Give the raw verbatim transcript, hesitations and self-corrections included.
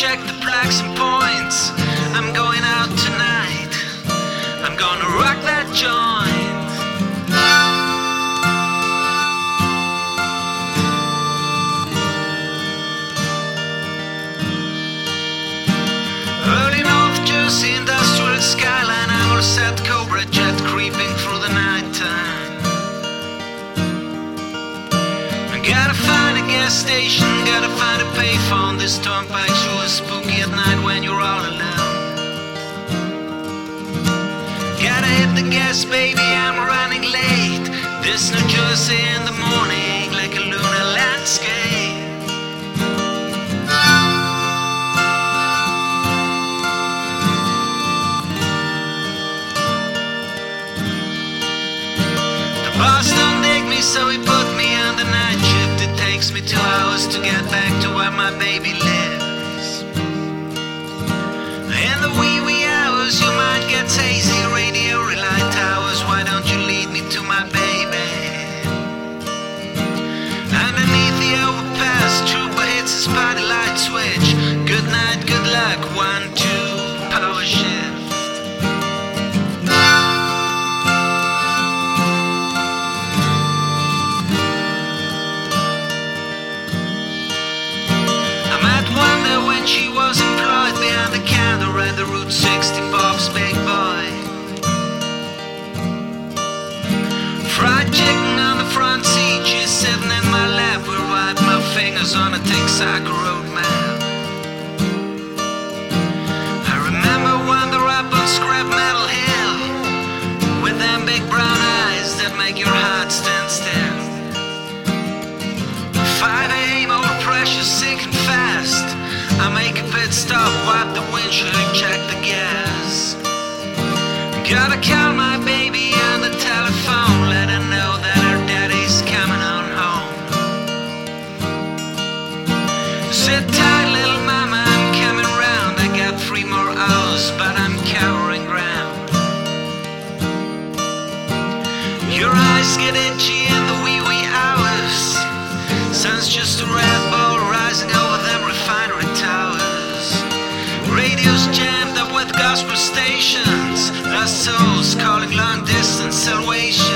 check the plaques and points. I'm going out tonight. I'm gonna rock that joint. Early North Jersey industrial skyline, I will set Cobra jet creeping through the night time. Gotta find a gas station, gotta find a payphone. This turnpike sure is spooky at night when you're all alone. Gotta hit the gas, baby, I'm running late. This New Jersey in the morning, like a lunar landscape. The boss don't dig me, so he put me on the night shift. It takes me two hours to get back to where my baby lives. In the wee wee hours, your mind gets hazy. Radio relay towers, why don't you lead me to my baby? Underneath the overpass, trooper hits his party light switch. Good night, good luck, one, two, power shift. When she was employed behind the counter at the Route sixty Bob's Big Boy. Fried chicken on the front seat, she's sitting in my lap. We'll wipe my fingers on a Texaco road map. I remember when they're up on Scrap Metal Hill, with them big brown eyes that make your heart stand still. five a.m. old pressure sinking fast. I make a pit stop, wipe the windshield, check the gas. Gotta call my baby on the telephone, let her know that her daddy's coming on home. Sit tight, little mama, I'm coming round. I got three more hours, but I'm covering ground. Your eyes get itchy in the wee wee hours. Sun's just a red ball rising over them refinery towers. Radio's jammed up with gospel stations. Lost souls calling long distance salvation.